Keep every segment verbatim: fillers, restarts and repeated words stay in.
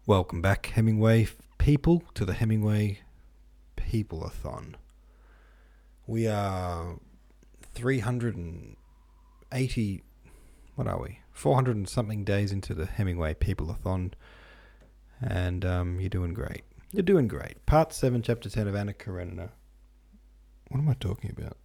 Welcome back, Hemingway people, to the Hemingway People-a-thon. We are three hundred eighty, what are we, four hundred and something days into the Hemingway People-a-thon, and um, you're doing great. You're doing great. Part seven, Chapter ten of Anna Karenina. What am I talking about?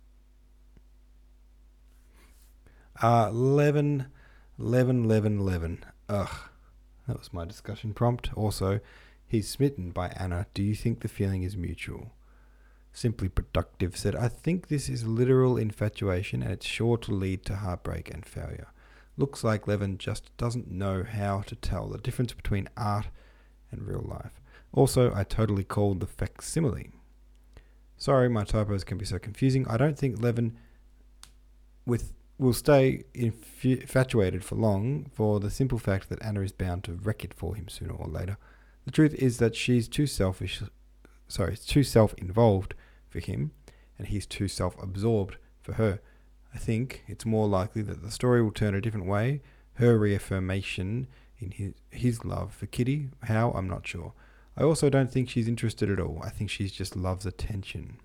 Uh, eleven, eleven, eleven, eleven. Ugh. That was my discussion prompt. Also, he's smitten by Anna. Do you think the feeling is mutual? Simply Productive said, I think this is literal infatuation and it's sure to lead to heartbreak and failure. Looks like Levin just doesn't know how to tell the difference between art and real life. Also, I totally called the facsimile. Sorry, my typos can be so confusing. I don't think Levin with will stay infu- infatuated for long, for the simple fact that Anna is bound to wreck it for him sooner or later. The truth is that she's too selfish, sorry, too self-involved for him, and he's too self-absorbed for her. I think it's more likely that the story will turn a different way. Her reaffirmation in his his love for Kitty, how, I'm not sure. I also don't think she's interested at all. I think she just loves attention.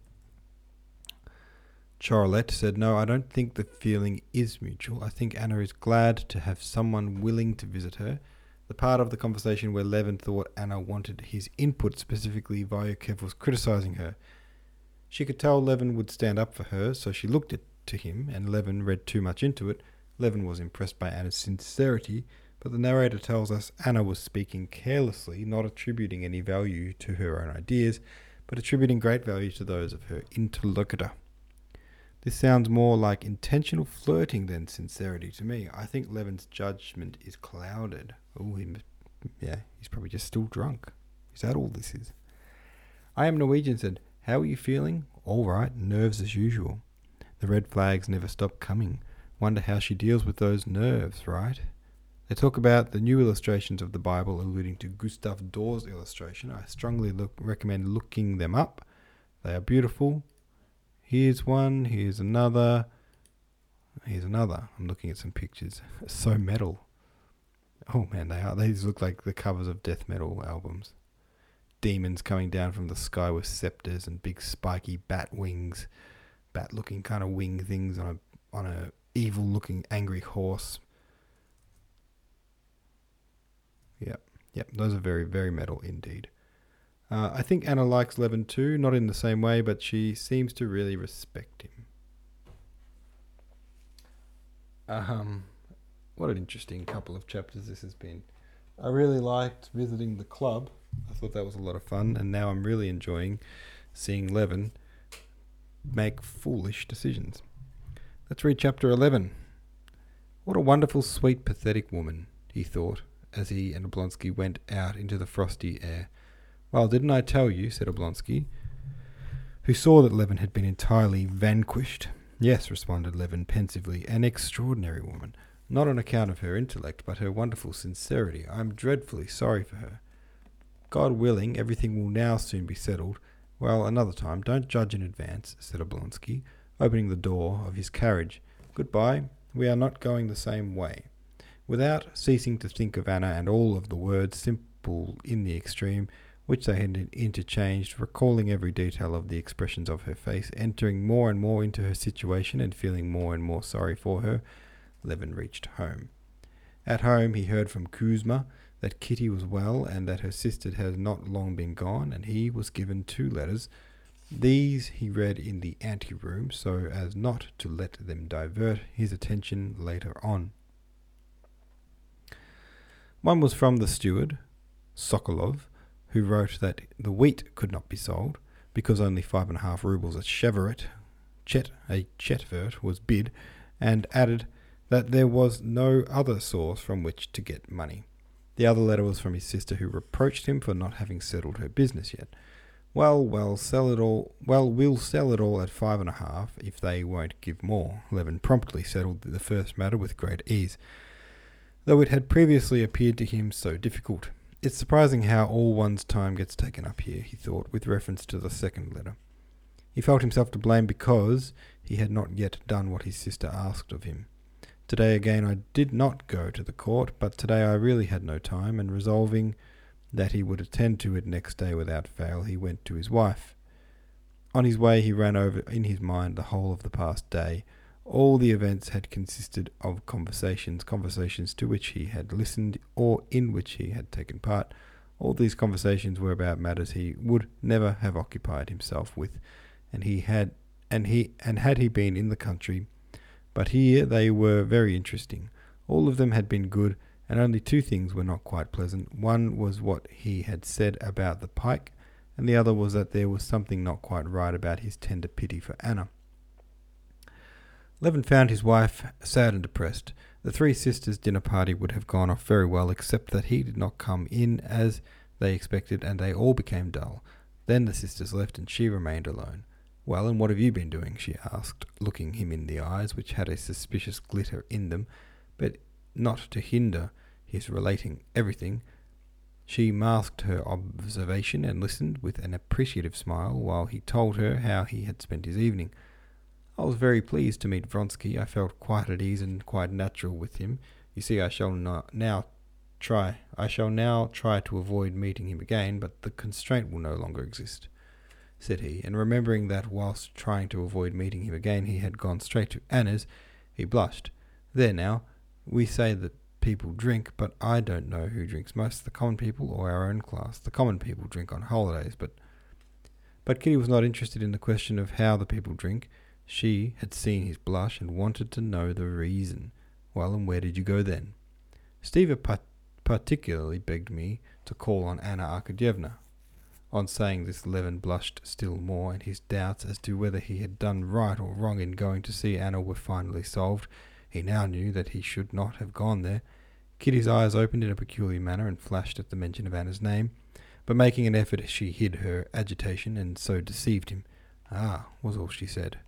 Charlotte said, no, I don't think the feeling is mutual. I think Anna is glad to have someone willing to visit her. The part of the conversation where Levin thought Anna wanted his input, specifically Vyukev was criticizing her. She could tell Levin would stand up for her, so she looked at, to him, and Levin read too much into it. Levin was impressed by Anna's sincerity, but the narrator tells us Anna was speaking carelessly, not attributing any value to her own ideas, but attributing great value to those of her interlocutor. This sounds more like intentional flirting than sincerity to me. I think Levin's judgment is clouded. Oh, he, yeah, he's probably just still drunk. Is that all this is? I Am Norwegian said, how are you feeling? All right, nerves as usual. The red flags never stop coming. Wonder how she deals with those nerves, right? They talk about the new illustrations of the Bible, alluding to Gustav Dor's illustration. I strongly look, recommend looking them up. They are beautiful. Here's one, here's another, here's another. I'm looking at some pictures. So metal. Oh man, they are. These look like the covers of death metal albums. Demons coming down from the sky with scepters and big spiky bat wings, bat-looking kind of wing things on a on a evil-looking angry horse. Yep, yep. Those are very, very metal indeed. Uh, I think Anna likes Levin too, not in the same way, but she seems to really respect him. Um, what an interesting couple of chapters this has been. I really liked visiting the club. I thought that was a lot of fun, and now I'm really enjoying seeing Levin make foolish decisions. Let's read chapter eleven. What a wonderful, sweet, pathetic woman, he thought, as he and Oblonsky went out into the frosty air. Well, didn't I tell you, said Oblonsky, who saw that Levin had been entirely vanquished. Yes, responded Levin pensively, an extraordinary woman, not on account of her intellect, but her wonderful sincerity. I am dreadfully sorry for her. God willing, everything will now soon be settled. Well, another time, don't judge in advance, said Oblonsky, opening the door of his carriage. Goodbye, we are not going the same way. Without ceasing to think of Anna and all of the words, simple in the extreme, which they had interchanged, recalling every detail of the expressions of her face, entering more and more into her situation and feeling more and more sorry for her, Levin reached home. At home he heard from Kuzma that Kitty was well and that her sister had not long been gone, and he was given two letters. These he read in the ante-room so as not to let them divert his attention later on. One was from the steward, Sokolov, who wrote that the wheat could not be sold because only five and a half rubles a chevret, chet, a chetvert, was bid, and added that there was no other source from which to get money. The other letter was from his sister, who reproached him for not having settled her business yet. Well, well, sell it all. Well, we'll sell it all at five and a half if they won't give more. Levin promptly settled the first matter with great ease, though it had previously appeared to him so difficult. It's surprising how all one's time gets taken up here, he thought, with reference to the second letter. He felt himself to blame because he had not yet done what his sister asked of him. Today again I did not go to the court, but today I really had no time, and resolving that he would attend to it next day without fail, he went to his wife. On his way he ran over in his mind the whole of the past day. All the events had consisted of conversations, conversations to which he had listened or in which he had taken part. All these conversations were about matters he would never have occupied himself with, and he had and he and had he been in the country. But here they were very interesting. All of them had been good, and only two things were not quite pleasant. One was what he had said about the pike, and the other was that there was something not quite right about his tender pity for Anna. Levin found his wife sad and depressed. The three sisters' dinner party would have gone off very well, except that he did not come in as they expected, and they all became dull. Then the sisters left, and she remained alone. "Well, and what have you been doing?" she asked, looking him in the eyes, which had a suspicious glitter in them, but not to hinder his relating everything. She masked her observation and listened with an appreciative smile while he told her how he had spent his evening. "I was very pleased to meet Vronsky. I felt quite at ease and quite natural with him. You see, I shall not now try. I shall now try to avoid meeting him again, but the constraint will no longer exist," said he, and remembering that whilst trying to avoid meeting him again he had gone straight to Anna's, he blushed. "There now, we say that people drink, but I don't know who drinks most, the common people or our own class. The common people drink on holidays, but..." But Kitty was not interested in the question of how the people drink. She had seen his blush and wanted to know the reason. "Well, and where did you go then?" "Stiva pat- particularly begged me to call on Anna Arkadyevna." On saying this, Levin blushed still more, and his doubts as to whether he had done right or wrong in going to see Anna were finally solved. He now knew that he should not have gone there. Kitty's eyes opened in a peculiar manner and flashed at the mention of Anna's name, but making an effort she hid her agitation and so deceived him. "Ah," was all she said.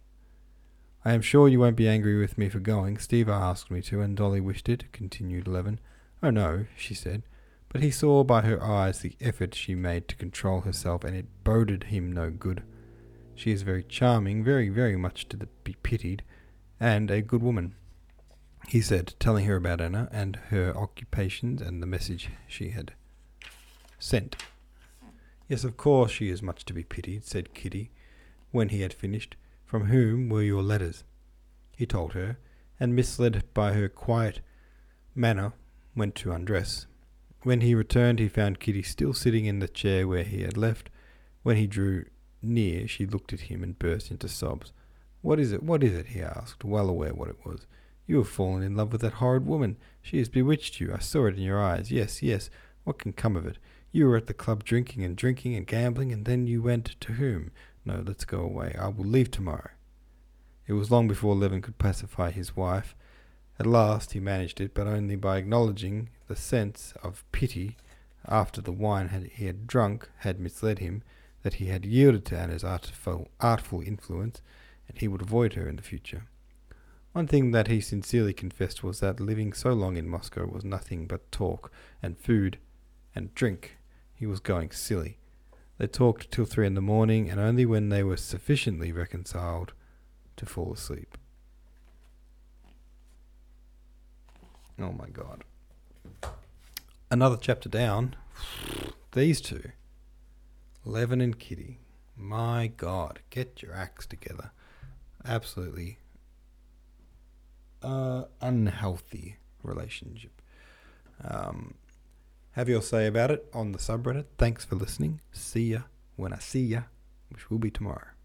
"I am sure you won't be angry with me for going. Stiva asked me to, and Dolly wished it," continued Levin. "Oh no," she said, but he saw by her eyes the effort she made to control herself, and it boded him no good. "She is very charming, very, very much to the be pitied, and a good woman," he said, telling her about Anna and her occupations and the message she had sent. "Yes, of course she is much to be pitied," said Kitty, when he had finished. "From whom were your letters?" He told her, and misled by her quiet manner, went to undress. When he returned, he found Kitty still sitting in the chair where he had left. When he drew near, she looked at him and burst into sobs. "What is it? What is it?" he asked, well aware what it was. "You have fallen in love with that horrid woman. She has bewitched you. I saw it in your eyes. Yes, yes. What can come of it? You were at the club drinking and drinking and gambling, and then you went to whom? No, let's go away. I will leave tomorrow." It was long before Levin could pacify his wife. At last he managed it, but only by acknowledging the sense of pity after the wine had, he had drunk had misled him, that he had yielded to Anna's artful, artful influence, and he would avoid her in the future. One thing that he sincerely confessed was that living so long in Moscow was nothing but talk and food and drink. He was going silly. They talked till three in the morning, and only when they were sufficiently reconciled to fall asleep. Oh my God. Another chapter down. These two. Levin and Kitty. My God. Get your acts together. Absolutely uh, unhealthy relationship. Um, have your say about it on the subreddit. Thanks for listening. See ya when I see ya, which will be tomorrow.